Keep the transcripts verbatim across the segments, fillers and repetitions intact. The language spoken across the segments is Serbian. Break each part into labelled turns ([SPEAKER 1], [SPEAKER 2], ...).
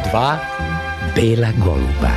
[SPEAKER 1] Dva bela goluba.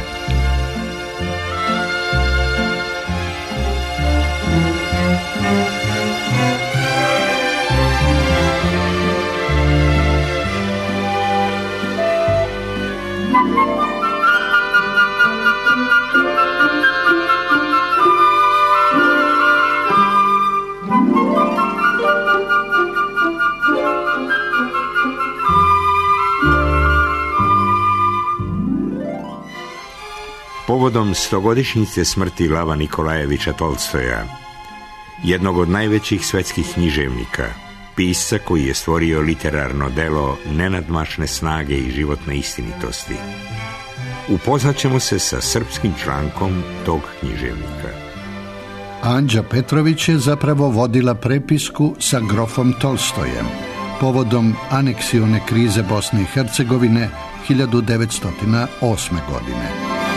[SPEAKER 2] Povodom stogodišnjice smrti Lava Nikolajevića Tolstoja, jednog od najvećih svetskih književnika, pisca koji je stvorio literarno delo nenadmašne snage i životne istinitosti, upoznat ćemo se sa srpskim člankom tog književnika.
[SPEAKER 3] Anđa Petrović je zapravo vodila prepisku sa grofom Tolstojem povodom aneksione krize Bosne i Hercegovine hiljadu devetsto osme godine.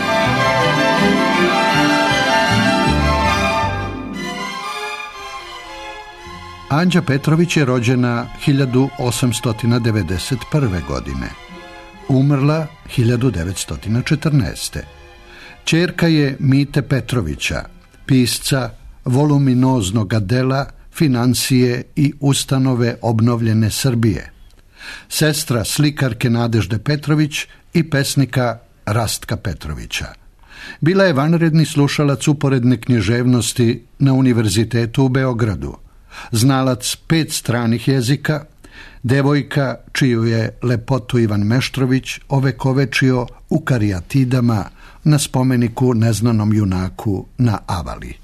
[SPEAKER 3] Anđa Petrović je rođena hiljadu osamsto devedeset prve. godine. Umrla hiljadu devetsto četrnaeste. Ćerka je Mite Petrovića, pisca voluminoznog dela Financije i ustanove obnovljene Srbije, sestra slikarke Nadežde Petrović i pesnika Rastka Petrovića. Bila je vanredni slušalac uporedne književnosti na Univerzitetu u Beogradu, znalac pet stranih jezika, devojka čiju je lepotu Ivan Meštrović ovekovečio u karijatidama na spomeniku neznanom junaku na Avali.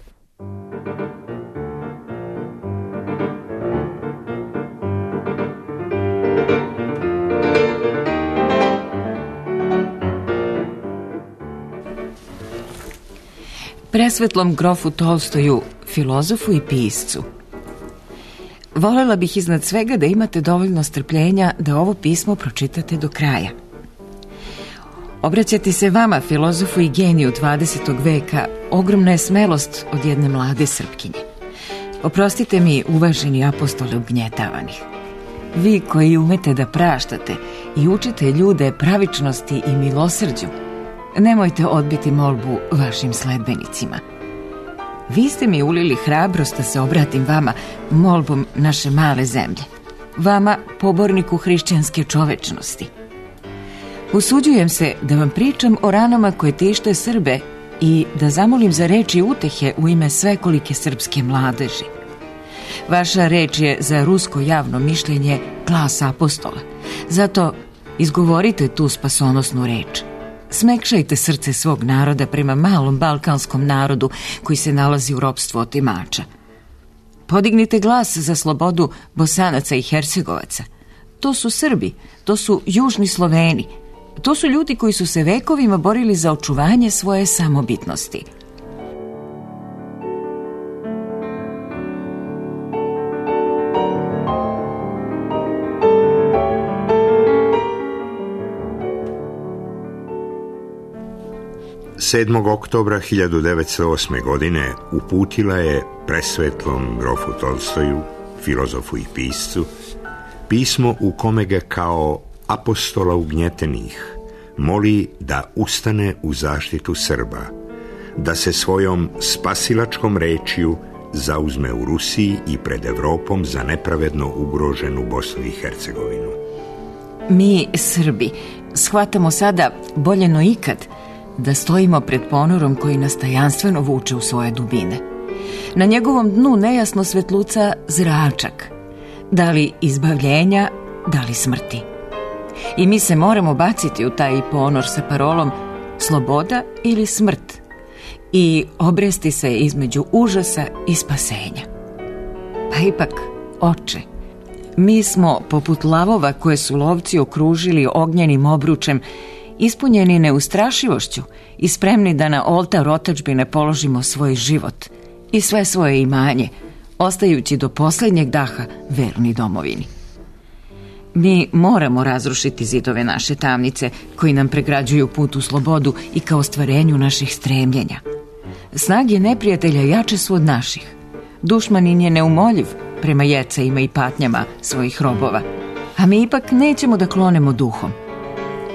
[SPEAKER 4] Presvetlom grofu Tolstoju, filozofu i piscu. Volela bih iznad svega da imate dovoljno strpljenja da ovo pismo pročitate do kraja. Obraćati se vama, filozofu i geniju dvadesetog veka, ogromna je smelost od jedne mlade Srpkinje. Oprostite mi, uvaženi apostole ugnjetavanih. Vi koji umete da praštate i učite ljude pravičnosti i milosrđu, nemojte odbiti molbu vašim sledbenicima. Vi ste mi ulili hrabrost da se obratim vama molbom naše male zemlje, vama poborniku hrišćanske čovečnosti. Usuđujem se da vam pričam o ranama koje tište Srbe i da zamolim za reči utehe u ime svekolike srpske mladeži. Vaša reč je za rusko javno mišljenje glas apostola, zato izgovorite tu spasonosnu reč. Smekšajte srce svog naroda prema malom balkanskom narodu koji se nalazi u ropstvu otimača. Podignite glas za slobodu Bosanaca i Hercegovaca. To su Srbi, to su južni Sloveni, to su ljudi koji su se vekovima borili za očuvanje svoje samobitnosti.
[SPEAKER 2] sedmog oktobra hiljadu devetsto osme. godine uputila je presvetlom grofu Tolstoju, filozofu i piscu, pismo u kome ga kao apostola ugnjetenih moli da ustane u zaštitu Srba, da se svojom spasilačkom rečju zauzme u Rusiji i pred Evropom za nepravedno ugroženu Bosnu i Hercegovinu.
[SPEAKER 4] Mi, Srbi, shvatamo sada bolje no ikad da stojimo pred ponorom koji nas tajanstveno vuče u svoje dubine. Na njegovom dnu nejasno svetluca zračak, da li izbavljenja, da li smrti. I mi se moramo baciti u taj ponor sa parolom sloboda ili smrt i obresti se između užasa i spasenja. Pa ipak, oče, mi smo poput lavova koje su lovci okružili ognjenim obručem, ispunjeni neustrašivošću i spremni da na oltar otadžbine položimo svoj život i sve svoje imanje, ostajući do posljednjeg daha verni domovini. Mi moramo razrušiti zidove naše tamnice koji nam pregrađuju put u slobodu i ka ostvarenju naših stremljenja. Snage neprijatelja jače su od naših. Dušmanin je neumoljiv prema jecajima i patnjama svojih robova, a mi ipak nećemo da klonemo duhom.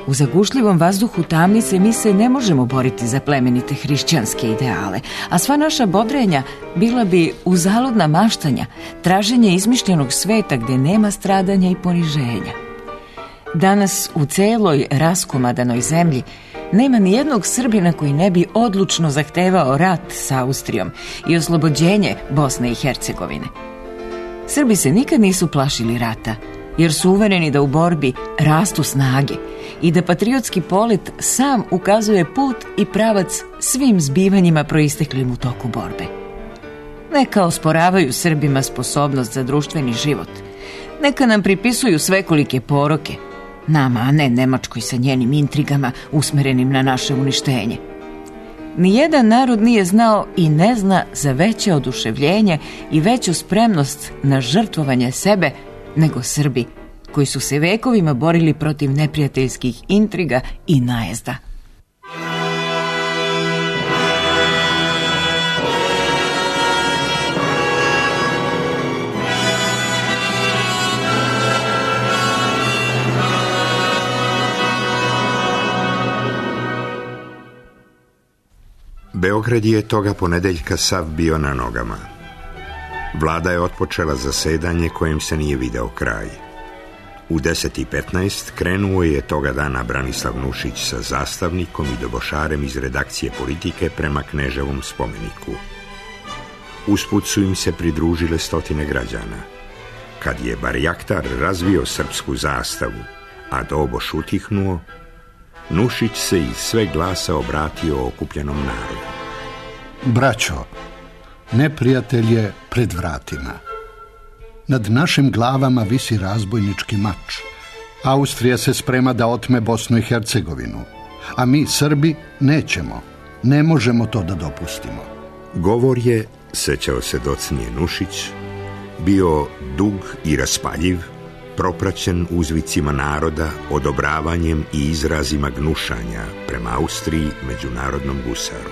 [SPEAKER 4] U zagušljivom vazduhu tamnice mi se ne možemo boriti za plemenite hrišćanske ideale, a sva naša bodrenja bila bi uzaludna maštanja, traženje izmišljenog sveta gdje nema stradanja i poniženja. Danas u celoj raskomadanoj zemlji nema ni jednog Srbina koji ne bi odlučno zahtevao rat sa Austrijom i oslobođenje Bosne i Hercegovine. Srbi se nikad nisu plašili rata, jer su uvereni da u borbi rastu snage i da patriotski polet sam ukazuje put i pravac svim zbivanjima proisteklim u toku borbe. Neka osporavaju Srbima sposobnost za društveni život, neka nam pripisuju svekolike poroke, nama, a ne Nemačkoj sa njenim intrigama usmerenim na naše uništenje. Nijedan narod nije znao i ne zna za veće oduševljenje i veću spremnost na žrtvovanje sebe nego Srbi, koji su se vekovima borili protiv neprijateljskih intriga i najezda.
[SPEAKER 2] Beograd je toga ponedeljka sav bio na nogama. Vlada je otpočela zasedanje kojem se nije video kraj. U deset i petnaest krenuo je toga dana Branislav Nušić sa zastavnikom i dobošarem iz redakcije Politike prema Kneževom spomeniku. Usput su im se pridružile stotine građana. Kad je barjaktar razvio srpsku zastavu, a doboš utihnuo, Nušić se iz sve glasa obratio okupljenom narodu.
[SPEAKER 3] Braćo, neprijatelj je pred vratima. Nad našim glavama visi razbojnički mač. Austrija se sprema da otme Bosnu i Hercegovinu, a mi, Srbi, nećemo, ne možemo to da dopustimo.
[SPEAKER 2] Govor je, sećao se docnije Nušić, bio dug i raspaljiv, propraćen uzvicima naroda, odobravanjem i izrazima gnušanja prema Austriji, međunarodnom gusaru.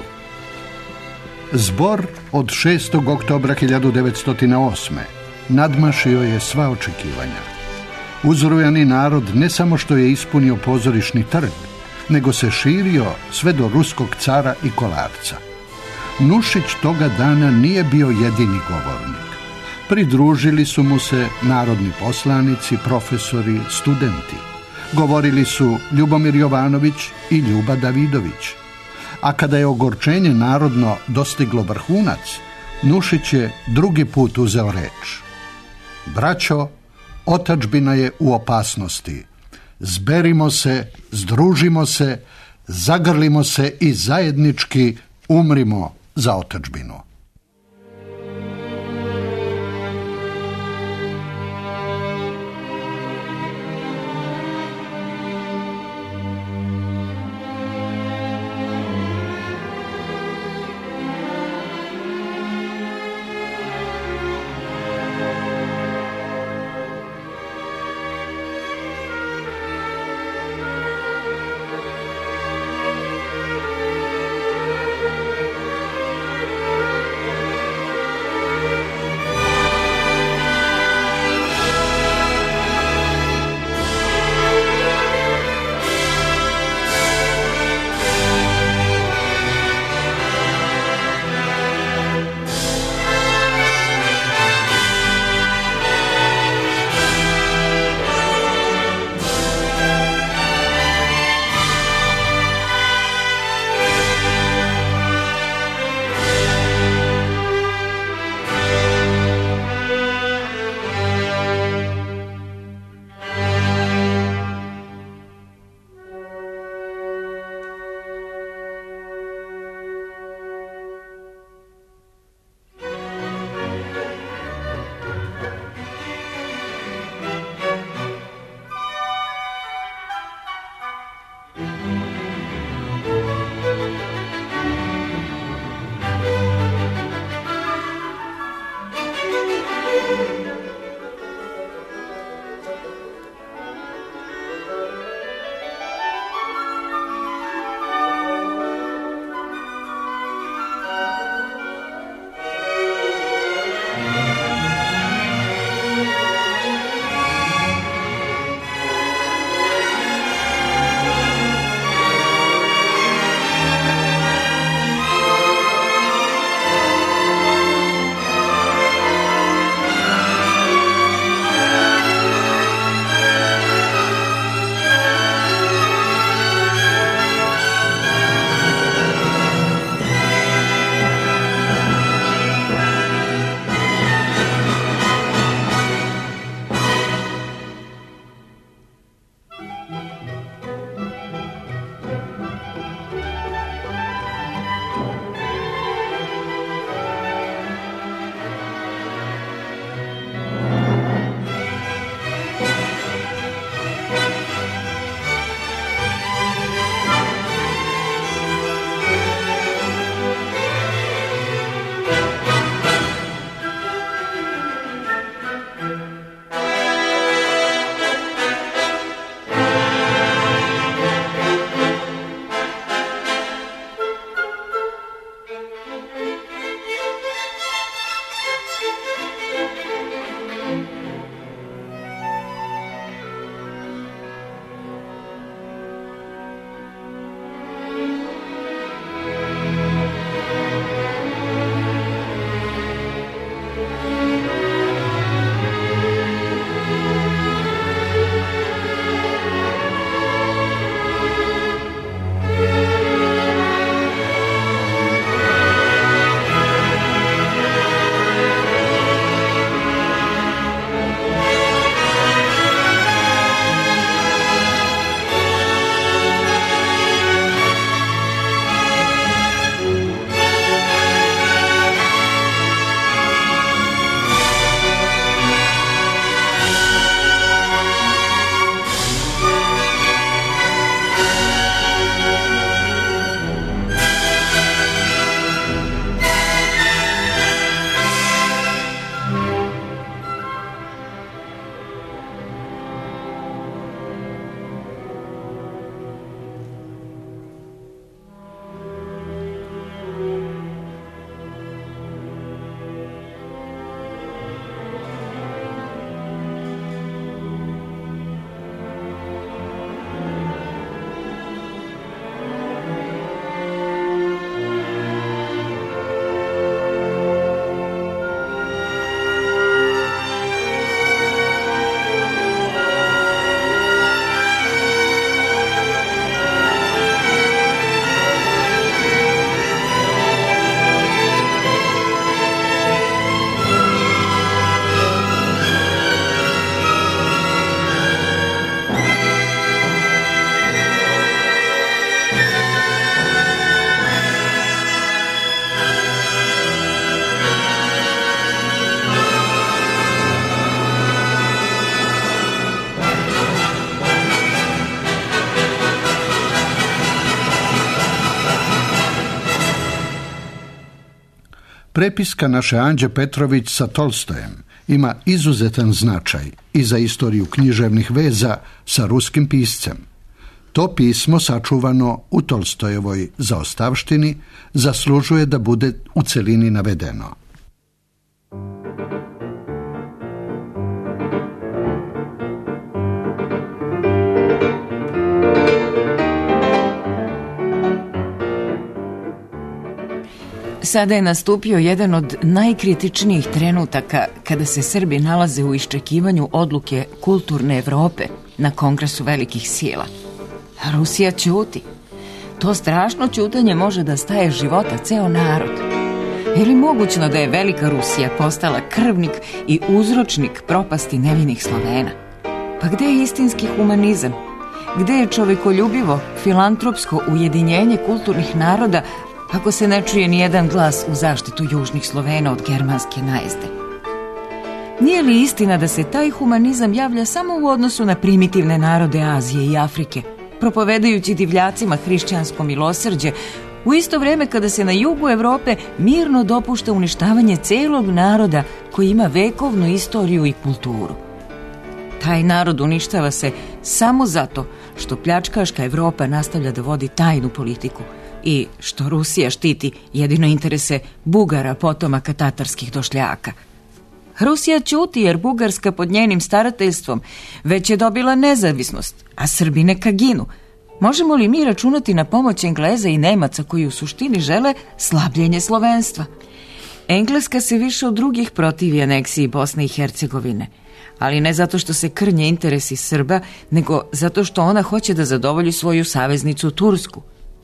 [SPEAKER 3] Zbor od šestog oktobra hiljadu devetsto osme. nadmašio je sva očekivanja. Uzrujani narod ne samo što je ispunio pozorišni trg, nego se širio sve do ruskog cara i Kolarca. Nušić toga dana nije bio jedini govornik. Pridružili su mu se narodni poslanici, profesori, studenti. Govorili su Ljubomir Jovanović i Ljuba Davidović. A kada je ogorčenje narodno dostiglo vrhunac, Nušić je drugi put uzeo reč. Braćo, otadžbina je u opasnosti. Zberimo se, združimo se, zagrlimo se i zajednički umrimo za otadžbinu. Prepiska naše Anđe Petrović sa Tolstojem ima izuzetan značaj i za istoriju književnih veza sa ruskim piscem. To pismo, sačuvano u Tolstojevoj zaostavštini, zaslužuje da bude u celini navedeno.
[SPEAKER 4] Sada je nastupio jedan od najkritičnijih trenutaka kada se Srbi nalaze u iščekivanju odluke kulturne Evrope na Kongresu velikih sila. Rusija ćuti. To strašno ćutanje može da staje života ceo narod. Je li mogućno da je velika Rusija postala krvnik i uzročnik propasti nevinih Slovena? Pa gde je istinski humanizam? Gde je čovekoljubivo, filantropsko ujedinjenje kulturnih naroda ako se ne čuje ni jedan glas u zaštitu južnih Slovena od germanske najezde? Nije li istina da se taj humanizam javlja samo u odnosu na primitivne narode Azije i Afrike, propovedajući divljacima hrišćansko milosrđe, u isto vrijeme kada se na jugu Evrope mirno dopušta uništavanje celog naroda koji ima vekovnu istoriju i kulturu? Taj narod uništava se samo zato što pljačkaška Evropa nastavlja da vodi tajnu politiku i što Rusija štiti jedino interese Bugara, potomaka tatarskih došljaka. Rusija ćuti jer Bugarska pod njenim starateljstvom već je dobila nezavisnost, a Srbi neka ginu. Možemo li mi računati na pomoć Engleza i Nemaca koji u suštini žele slabljenje slovenstva? Engleska se više od drugih protivi aneksiji Bosne i Hercegovine, ali ne zato što se krnje interesi Srba, nego zato što ona hoće da zadovolji svoju saveznicu Tursku.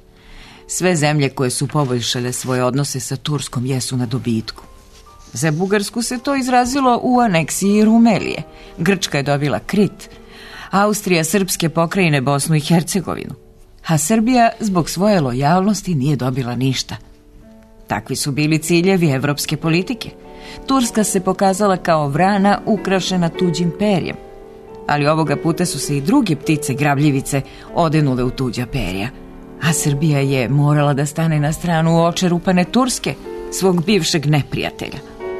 [SPEAKER 4] Sve zemlje koje su poboljšale svoje odnose sa Turskom jesu na dobitku. Za Bugarsku se to izrazilo u aneksiji Rumelije. Grčka je dobila Krit, Austrija srpske pokrajine Bosnu i Hercegovinu, a Srbija zbog svoje lojalnosti nije dobila ništa. Takvi su bili ciljevi evropske politike. Turska se pokazala kao vrana ukrašena tuđim perjem, ali ovoga puta su se i druge ptice grabljivice odenule u tuđa perja, a Srbija je morala da stane na stranu očerupane Turske, svog bivšeg neprijatelja.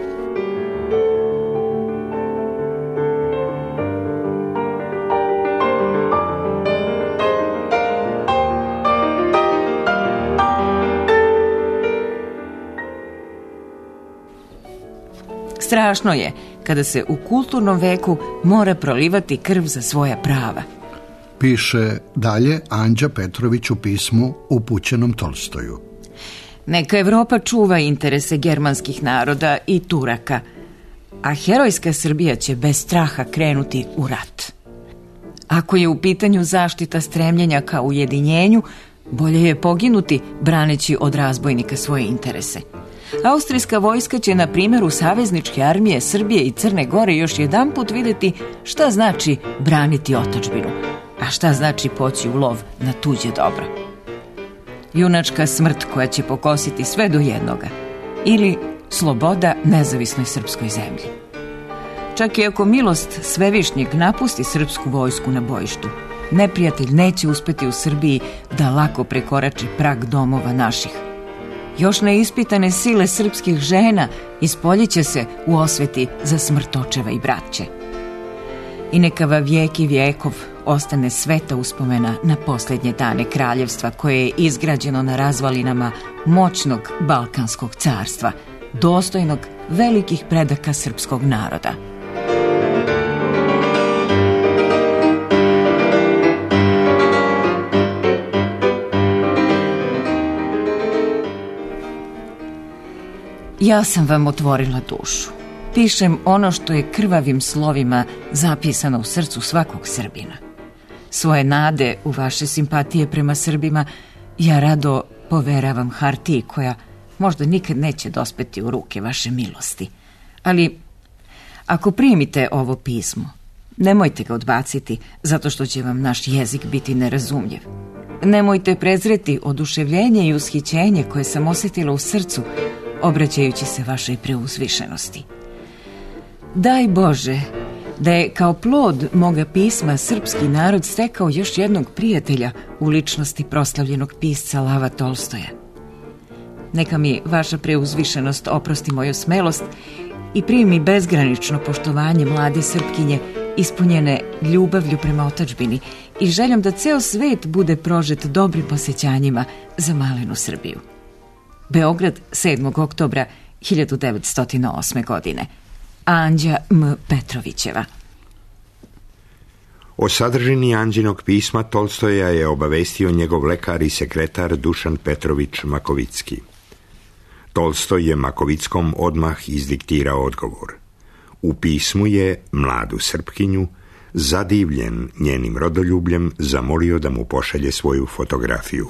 [SPEAKER 4] Strašno je kada se u kulturnom veku mora prolivati krv za svoja prava.
[SPEAKER 3] Piše dalje Anđa Petrović u pismu upućenom Tolstoju.
[SPEAKER 4] Neka Evropa čuva interese germanskih naroda i Turaka, a herojska Srbija će bez straha krenuti u rat. Ako je u pitanju zaštita stremljenja ka ujedinjenju, bolje je poginuti braneći od razbojnika svoje interese. Austrijska vojska će na primjeru savezničke armije Srbije i Crne Gore još jedanput vidjeti šta znači braniti otadžbinu, a šta znači poći u lov na tuđe dobro. Junačka smrt koja će pokositi sve do jednoga, ili sloboda nezavisnoj srpskoj zemlji. Čak i ako milost Svevišnjeg napusti srpsku vojsku na bojištu, neprijatelj neće uspeti u Srbiji da lako prekorači prag domova naših. Još neispitane sile srpskih žena ispoljiće se u osveti za smrt očeva i braće. I neka va vijek i vijekov ostane sveta uspomena na posljednje dane kraljevstva koje je izgrađeno na razvalinama moćnog Balkanskog carstva, dostojnog velikih predaka srpskog naroda. Ja sam vam otvorila dušu. Pišem ono što je krvavim slovima zapisano u srcu svakog Srbina. Svoje nade u vaše simpatije prema Srbima ja rado poveravam hartiji koja možda nikad neće dospeti u ruke vaše milosti. Ali ako primite ovo pismo, nemojte ga odbaciti zato što će vam naš jezik biti nerazumljiv. Nemojte prezreti oduševljenje i ushićenje koje sam osjetila u srcu obraćajući se vašoj preuzvišenosti. Daj Bože da je kao plod moga pisma srpski narod stekao još jednog prijatelja u ličnosti proslavljenog pisca Lava Tolstoja. Neka mi vaša preuzvišenost oprosti moju smelost i primi bezgranično poštovanje mlade Srpkinje, ispunjene ljubavlju prema otadžbini i željom da ceo svet bude prožet dobrim posjećanjima za malenu Srbiju. Beograd, sedmog oktobra hiljadu devetsto osme godine. Anđa M. Petrovićeva.
[SPEAKER 2] O sadržini Anđinog pisma Tolstoja je obavestio njegov lekar i sekretar Dušan Petrović Makovicki. Tolstoj je Makovickom odmah izdiktirao odgovor. U pismu je mladu Srpkinju, zadivljen njenim rodoljubljem, zamolio da mu pošalje svoju fotografiju.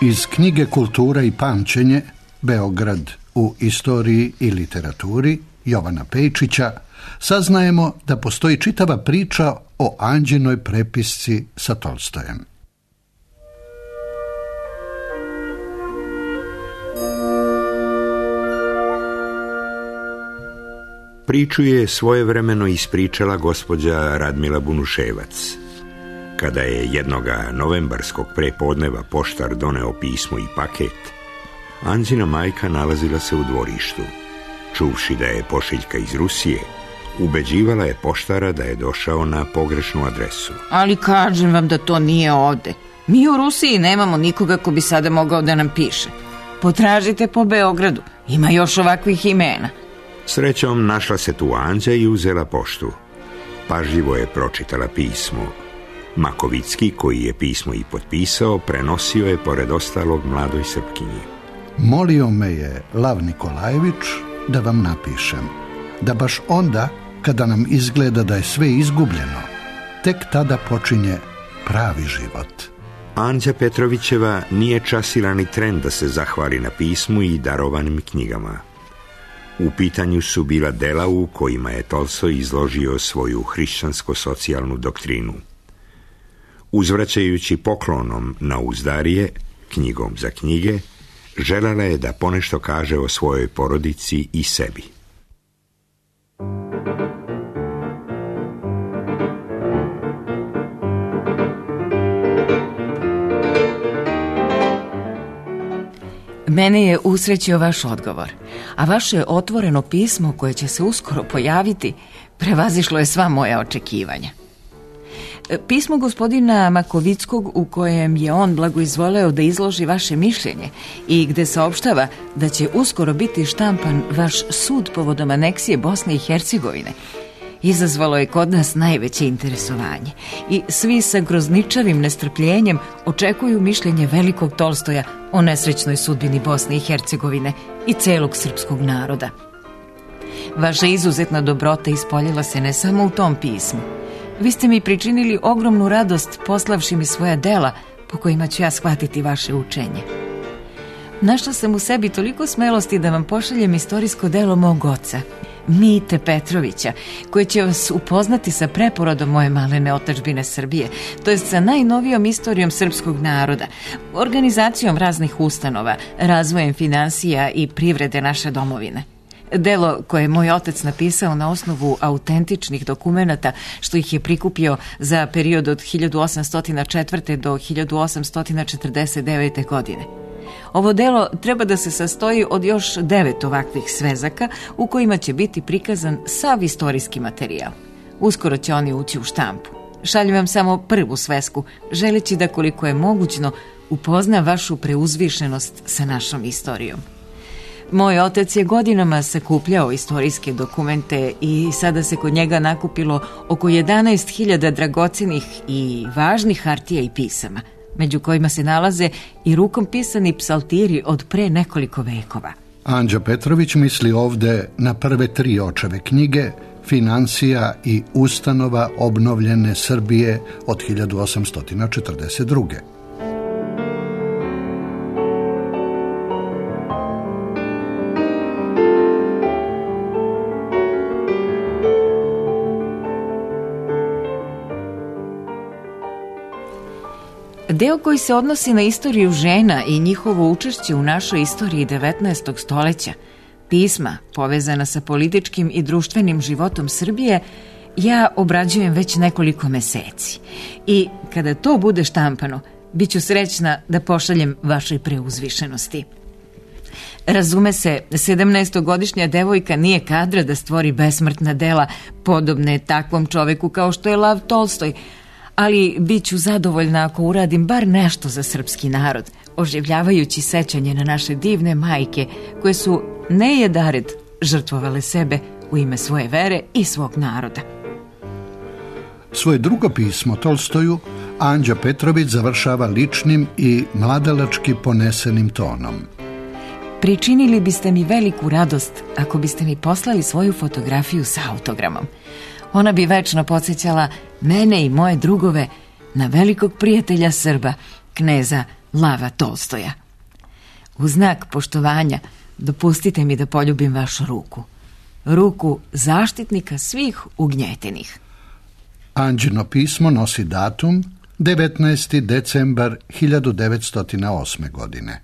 [SPEAKER 3] Iz knjige Kultura i pamćenje, Beograd u istoriji i literaturi Jovana Pejčića, saznajemo da postoji čitava priča o Anđinoj prepisci sa Tolstojem.
[SPEAKER 2] Priču je svojevremeno ispričala gospođa Radmila Bunuševac. Kada je jednoga novembarskog prepodneva poštar doneo pismo i paket, Anđina majka nalazila se u dvorištu. Čuvši da je pošiljka iz Rusije, ubeđivala je poštara da je došao na pogrešnu adresu.
[SPEAKER 4] Ali kažem vam da to nije ovde. Mi u Rusiji nemamo nikoga ko bi sada mogao da nam piše. Potražite po Beogradu, ima još ovakvih imena.
[SPEAKER 2] Srećom našla se tu Anđa i uzela poštu. Pažljivo je pročitala pismo. Makovicki, koji je pismo i potpisao, prenosio je pored ostalog mladoj Srpkinji.
[SPEAKER 3] Molio me je Lav Nikolajević da vam napišem, da baš onda, kada nam izgleda da je sve izgubljeno, tek tada počinje pravi život.
[SPEAKER 2] Anđa Petrovićeva nije časila ni tren da se zahvali na pismu i darovanim knjigama. U pitanju su bila dela u kojima je Tolstoj izložio svoju hrišćansko-socijalnu doktrinu. Uzvraćajući poklonom na uzdarije, knjigom za knjige, želela je da ponešto kaže o svojoj porodici i sebi.
[SPEAKER 4] Mene je usrećio vaš odgovor, a vaše otvoreno pismo koje će se uskoro pojaviti prevazišlo je sva moja očekivanja. Pismo gospodina Makovickog u kojem je on blagoizvoleo da izloži vaše mišljenje i gde saopštava da će uskoro biti štampan vaš sud povodom aneksije Bosne i Hercegovine izazvalo je kod nas najveće interesovanje i svi sa grozničavim nestrpljenjem očekuju mišljenje velikog Tolstoja o nesrećnoj sudbini Bosne i Hercegovine i celog srpskog naroda. Vaša izuzetna dobrota ispoljila se ne samo u tom pismu. Vi ste mi pričinili ogromnu radost poslavši mi svoja dela po kojima ću ja shvatiti vaše učenje. Našla sam u sebi toliko smelosti da vam pošaljem istorijsko delo mog oca, Mite Petrovića, koje će vas upoznati sa preporodom moje malene otadžbine Srbije, to jest sa najnovijom istorijom srpskog naroda, organizacijom raznih ustanova, razvojem finansija i privrede naše domovine. Delo koje je moj otac napisao na osnovu autentičnih dokumenata što ih je prikupio za period od hiljadu osamsto četvrte. do hiljadu osamsto četrdeset devete. godine. Ovo delo treba da se sastoji od još devet ovakvih svezaka u kojima će biti prikazan sav istorijski materijal. Uskoro će oni ući u štampu. Šaljem vam samo prvu svezku, želeći da koliko je mogućno upozna vašu preuzvišenost sa našom istorijom. Moj otac je godinama sakupljao istorijske dokumente i sada se kod njega nakupilo oko jedanaest hiljada dragocenih i važnih hartija i pisama, među kojima se nalaze i rukom pisani psaltiri od pre nekoliko vekova.
[SPEAKER 3] Anđa Petrović misli ovde na prve tri očeve knjige, Finansija i ustanova obnovljene Srbije od hiljadu osamsto četrdeset druge.
[SPEAKER 4] Deo koji se odnosi na istoriju žena i njihovo učešće u našoj istoriji devetnaestog stoleća, pisma povezana sa političkim i društvenim životom Srbije, ja obrađujem već nekoliko meseci. I kada to bude štampano, bit ću srećna da pošaljem vašoj preuzvišenosti. Razume se, sedamnaestogodišnja devojka nije kadra da stvori besmrtna dela podobne takvom čoveku kao što je Lav Tolstoj, ali bit ću zadovoljna ako uradim bar nešto za srpski narod, oživljavajući sećanje na naše divne majke koje su nejedared žrtvovale sebe u ime svoje vere i svog naroda.
[SPEAKER 3] Svoje drugo pismo Tolstoju Anđa Petrović završava ličnim i mladalački ponesenim tonom.
[SPEAKER 4] Pričinili biste mi veliku radost ako biste mi poslali svoju fotografiju sa autogramom. Ona bi večno podsjećala mene i moje drugove na velikog prijatelja Srba, kneza Lava Tolstoja. U znak poštovanja dopustite mi da poljubim vašu ruku. Ruku zaštitnika svih ugnjetenih.
[SPEAKER 3] Anđino pismo nosi datum devetnaesti decembar hiljadu devetsto osme. godine.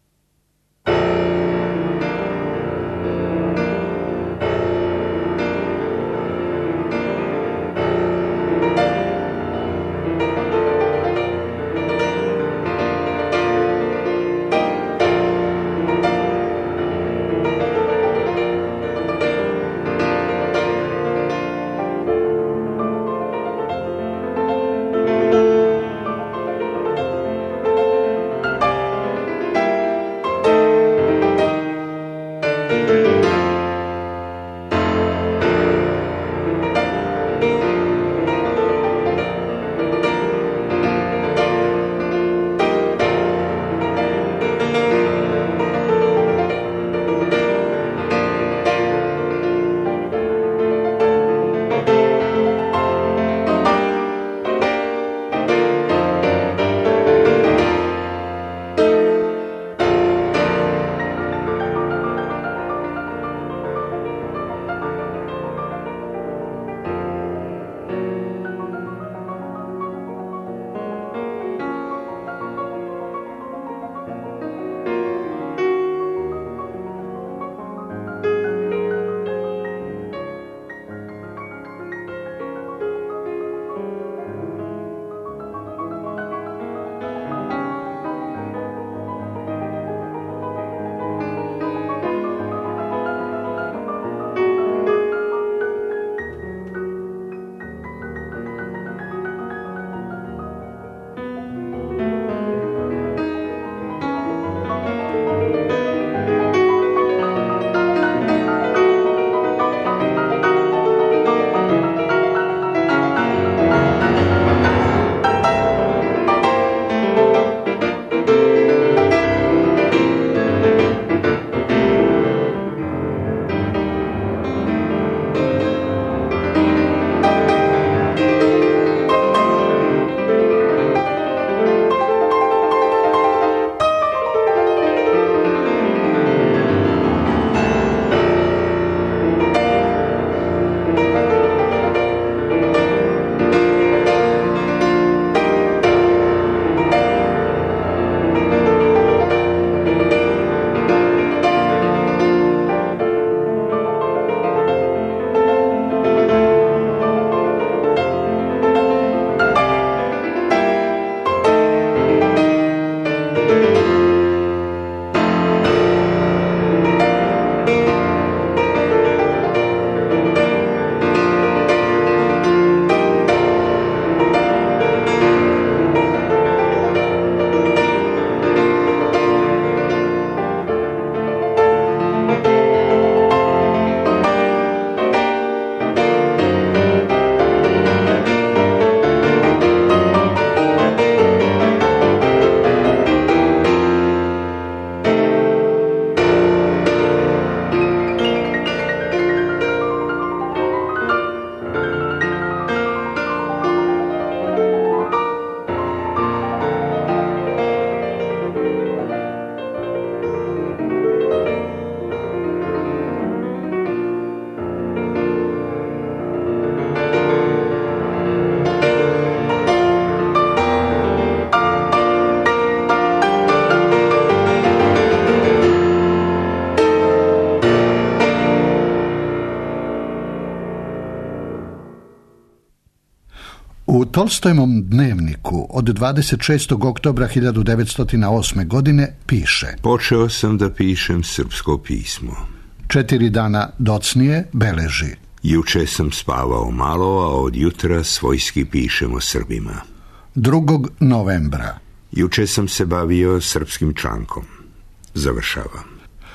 [SPEAKER 3] U Tolstojevom dnevniku od dvadeset šestog oktobra hiljadu devetsto osme. godine piše:
[SPEAKER 2] Počeo sam da pišem srpsko pismo.
[SPEAKER 3] Četiri dana docnije beleži:
[SPEAKER 2] Juče sam spavao malo, a od jutra svojski pišem o Srbima.
[SPEAKER 3] drugog novembra.
[SPEAKER 2] Juče sam se bavio srpskim člankom. Završava.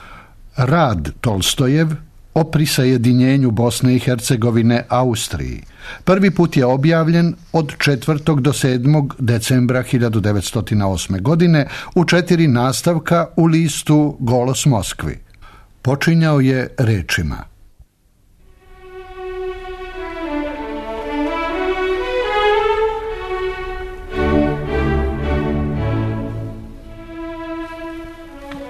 [SPEAKER 3] Rad Tolstojev o prisajedinjenju Bosne i Hercegovine Austriji prvi put je objavljen od četvrtog do sedmog decembra hiljadu devetsto osme. godine u četiri nastavka u listu Golos Moskvi. Počinjao je rečima: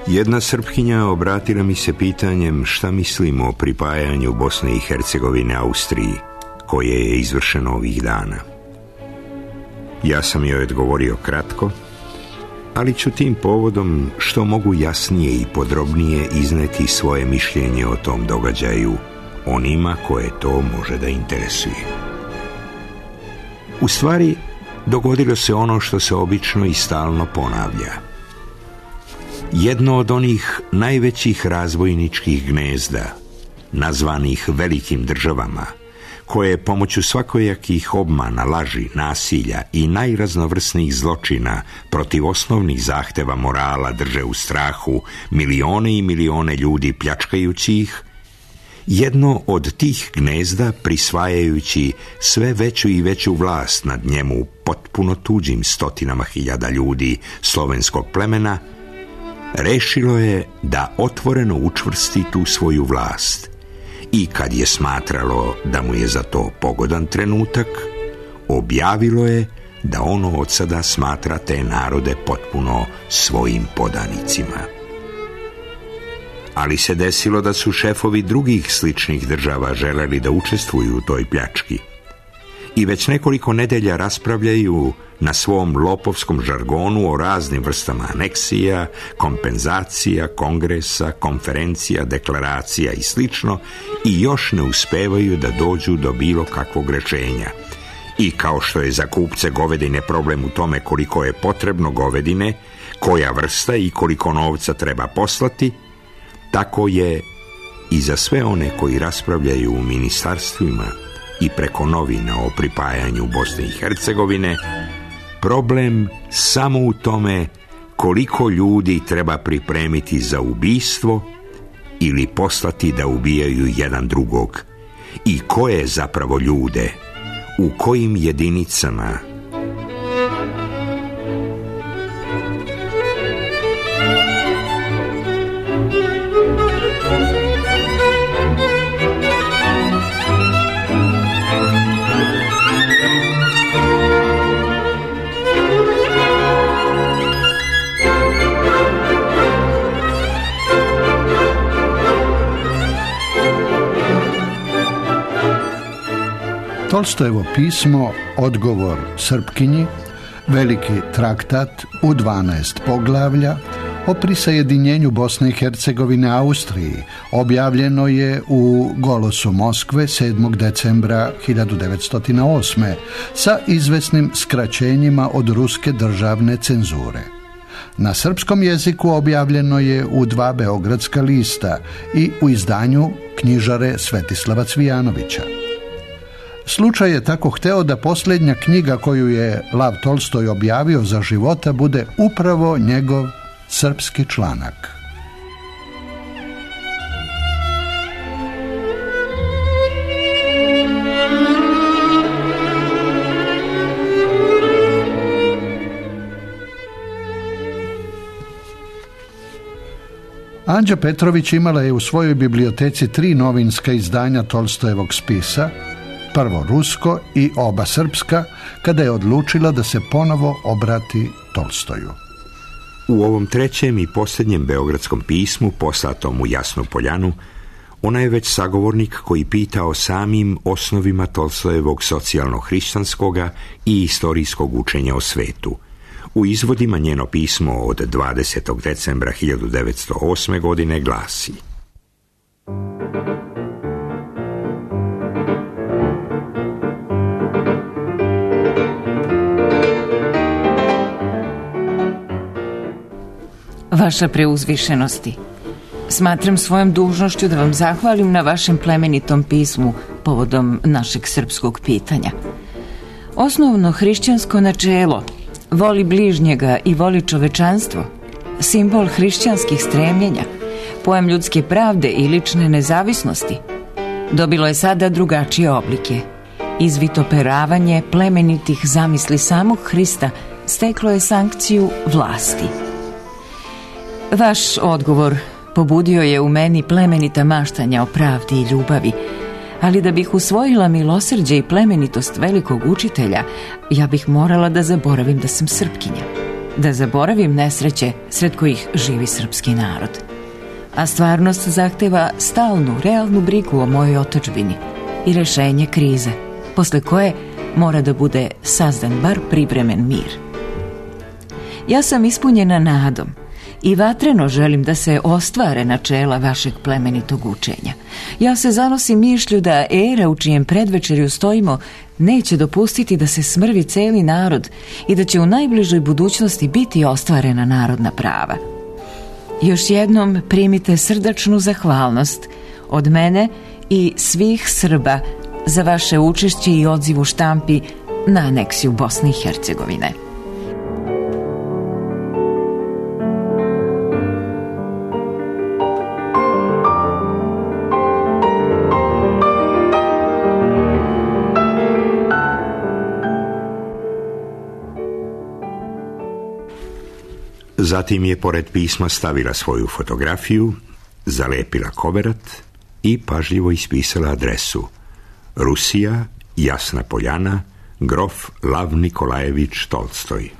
[SPEAKER 2] Jedna Srpkinja obratila mi se pitanjem šta mislimo o pripajanju Bosne i Hercegovine Austriji, koje je izvršeno ovih dana. Ja sam joj odgovorio kratko, ali ću tim povodom što mogu jasnije i podrobnije izneti svoje mišljenje o tom događaju onima koje to može da interesuje. U stvari, dogodilo se ono što se obično i stalno ponavlja. Jedno od onih najvećih razbojničkih gnezda, nazvanih velikim državama, koje pomoću svakojakih obmana, laži, nasilja i najraznovrsnijih zločina protiv osnovnih zahteva morala drže u strahu milione i milione ljudi pljačkajući ih, jedno od tih gnezda, prisvajajući sve veću i veću vlast nad njemu potpuno tuđim stotinama hiljada ljudi slovenskog plemena, rešilo je da otvoreno učvrsti tu svoju vlast i kad je smatralo da mu je za to pogodan trenutak, objavilo je da ono od sada smatra te narode potpuno svojim podanicima. Ali se desilo da su šefovi drugih sličnih država želeli da učestvuju u toj pljački i već nekoliko nedelja raspravljaju na svom lopovskom žargonu o raznim vrstama aneksija, kompenzacija, kongresa, konferencija, deklaracija i slično i još ne uspevaju da dođu do bilo kakvog rešenja. I kao što je za kupce govedine problem u tome koliko je potrebno govedine, koja vrsta i koliko novca treba poslati, tako je i za sve one koji raspravljaju u ministarstvima i preko novina o pripajanju Bosne i Hercegovine problem samo u tome koliko ljudi treba pripremiti za ubistvo ili poslati da ubijaju jedan drugog i koje zapravo ljude, u kojim jedinicama.
[SPEAKER 3] Tolstojevo pismo Odgovor Srpkinji, veliki traktat u dvanaest poglavlja o prisajedinjenju Bosne i Hercegovine Austriji, objavljeno je u Golosu Moskve sedmog decembra hiljadu devetsto osme sa izvesnim skraćenjima od ruske državne cenzure. Na srpskom jeziku objavljeno je u dva beogradska lista i u izdanju knjižare Svetislava Cvijanovića. Slučaj je tako hteo da posljednja knjiga koju je Lav Tolstoj objavio za života bude upravo njegov srpski članak. Anđa Petrović imala je u svojoj biblioteci tri novinska izdanja Tolstojevog spisa, prvo rusko i oba srpska, kada je odlučila da se ponovo obrati Tolstoju.
[SPEAKER 2] U ovom trećem i posljednjem beogradskom pismu, poslatom u Jasnu Poljanu, ona je već sagovornik koji pita o samim osnovima Tolstojevog socijalno-hrišćanskoga i istorijskog učenja o svetu. U izvodima njeno pismo od dvadesetog decembra hiljadu devetsto osme godine glasi:
[SPEAKER 4] Vaša preuzvišenosti, smatram svojom dužnošću da vam zahvalim na vašem plemenitom pismu povodom našeg srpskog pitanja. Osnovno hrišćansko načelo, voli bližnjega i voli čovečanstvo, simbol hrišćanskih stremljenja, pojam ljudske pravde i lične nezavisnosti, dobilo je sada drugačije oblike. Izvitoperavanje plemenitih zamisli samog Hrista steklo je sankciju vlasti. Vaš odgovor pobudio je u meni plemenita maštanja o pravdi i ljubavi, ali da bih usvojila milosrđe i plemenitost velikog učitelja, ja bih morala da zaboravim da sam Srpkinja. da zaboravim nesreće sred kojih živi srpski narod. A stvarnost zahteva stalnu, realnu brigu o mojoj otadžbini i rešenje krize, posle koje mora da bude sazdan bar privremen mir. Ja sam ispunjena nadom i vatreno želim da se ostvare načela vašeg plemenitog učenja. Ja se zanosim mišlju da era u čijem predvečerju stojimo neće dopustiti da se smrvi celi narod i da će u najbližoj budućnosti biti ostvarena narodna prava. Još jednom primite srdačnu zahvalnost od mene i svih Srba za vaše učešće i odziv u štampi na aneksiju Bosne i Hercegovine.
[SPEAKER 2] Zatim je pored pisma stavila svoju fotografiju, zalepila koverat i pažljivo ispisala adresu: Rusija, Jasna Poljana, grof Lav Nikolajević Tolstoj.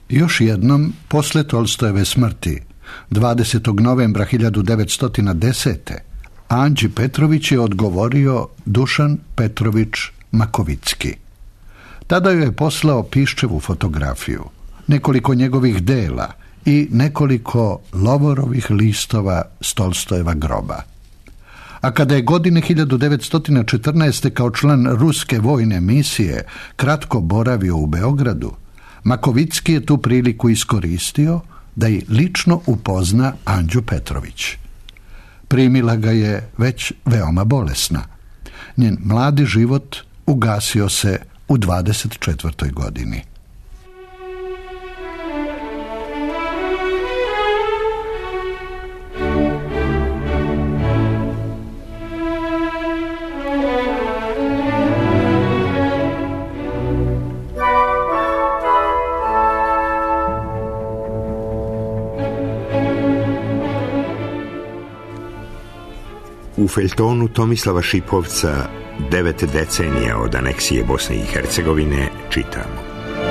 [SPEAKER 3] Još jednom, posle Tolstojeve smrti, dvadesetog novembra hiljadu devetsto desete. Anđi Petrović je odgovorio Dušan Petrović Makovicki. Tada joj je poslao Piščevu fotografiju, nekoliko njegovih dela i nekoliko Lovorovih listova s Tolstojeva groba. A kada je godine hiljadu devetsto četrnaeste. kao član ruske vojne misije kratko boravio u Beogradu, Makovicki je tu priliku iskoristio da i lično upozna Anđu Petrović. Primila ga je već veoma bolesna. Njen mladi život ugasio se u dvadeset četvrtoj godini.
[SPEAKER 2] U feljtonu Tomislava Šipovca Devet decenija od aneksije Bosne i Hercegovine čitamo.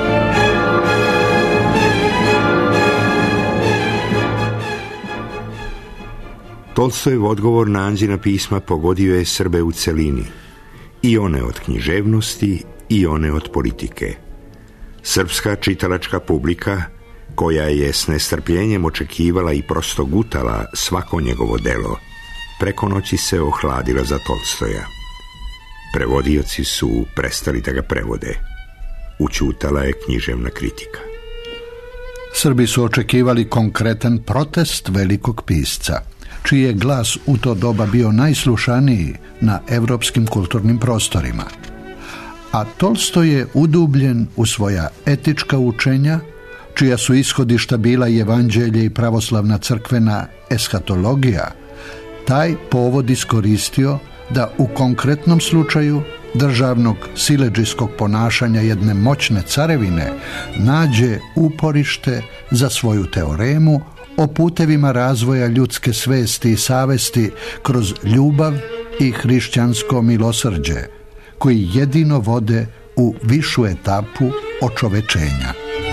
[SPEAKER 2] Tolstojev odgovor na Anđina pisma pogodio je Srbe u celini, i one od književnosti i one od politike. Srpska čitalačka publika, koja je s nestrpljenjem očekivala i prosto gutala svako njegovo delo, preko noći se ohladila za Tolstoja. Prevodioci su prestali da ga prevode. Ućutala je književna kritika.
[SPEAKER 3] Srbi su očekivali konkretan protest velikog pisca, čiji je glas u to doba bio najslušaniji na evropskim kulturnim prostorima. A Tolstoj je udubljen u svoja etička učenja, čija su ishodišta bila i evanđelje i pravoslavna crkvena eskatologija, taj povod iskoristio da u konkretnom slučaju državnog siledžijskog ponašanja jedne moćne carevine nađe uporište za svoju teoremu o putevima razvoja ljudske svesti i savesti kroz ljubav i hrišćansko milosrđe, koji jedino vode u višu etapu očovečenja.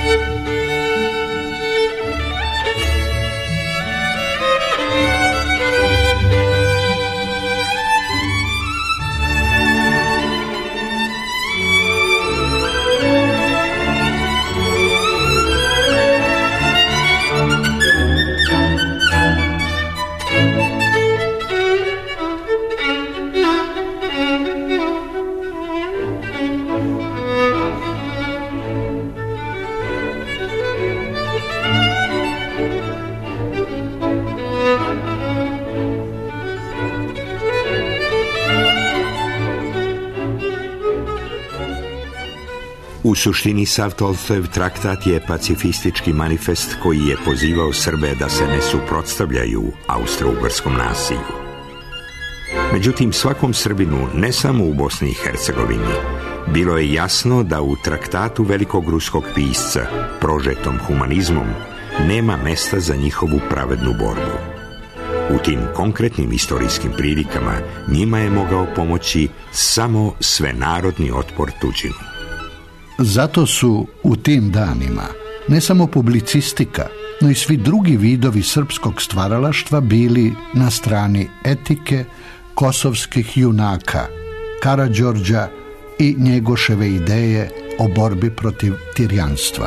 [SPEAKER 2] U suštini sav Tolstojev traktat je pacifistički manifest koji je pozivao Srbe da se ne suprotstavljaju austro-ugarskom nasilju. Međutim, svakom Srbinu, ne samo u Bosni i Hercegovini, bilo je jasno da u traktatu velikog ruskog pisca, prožetom humanizmom, nema mesta za njihovu pravednu borbu. U tim konkretnim istorijskim prilikama njima je mogao pomoći samo svenarodni otpor tuđinu.
[SPEAKER 3] Zato su u tim danima ne samo publicistika, no i svi drugi vidovi srpskog stvaralaštva bili na strani etike kosovskih junaka, Karađorđa i Njegoševe ideje o borbi protiv tirjanstva.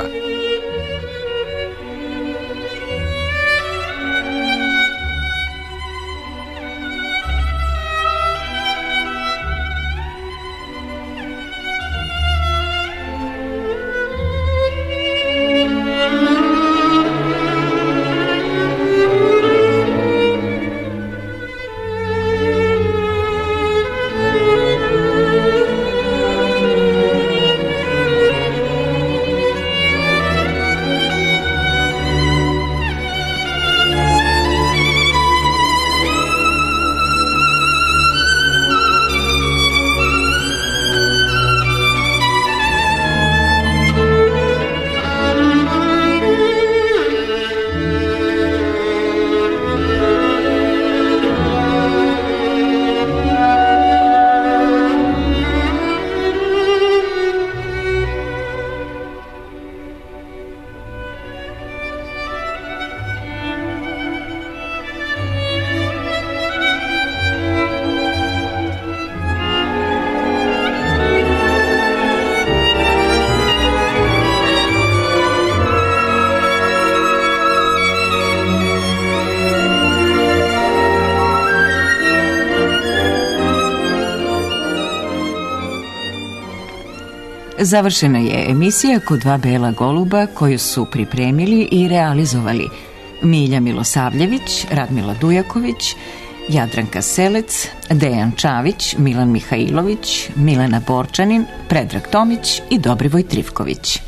[SPEAKER 4] Završena je emisija Kod dva bela goluba koju su pripremili i realizovali Milja Milosavljević, Radmila Dujaković, Jadranka Selec, Dejan Čavić, Milan Mihajlović, Milena Borčanin, Predrag Tomić i Dobrivoj Trivković.